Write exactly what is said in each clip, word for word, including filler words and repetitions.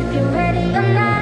if you're ready or not.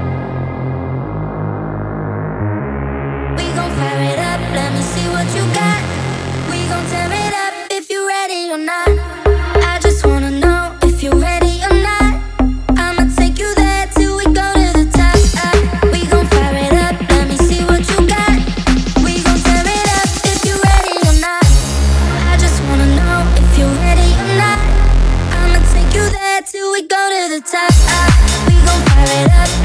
We gon' fire it up, let me see what you got. We gon' tear it up if you're ready or not. I just wanna know if you're ready or not. I'ma take you there till we go to the top. We gon' fire it up, let me see what you got. We gon' tear it up if you're ready or not. I just wanna know if you're ready or not. I'ma take you there till we go to the top. We gon' fire it up.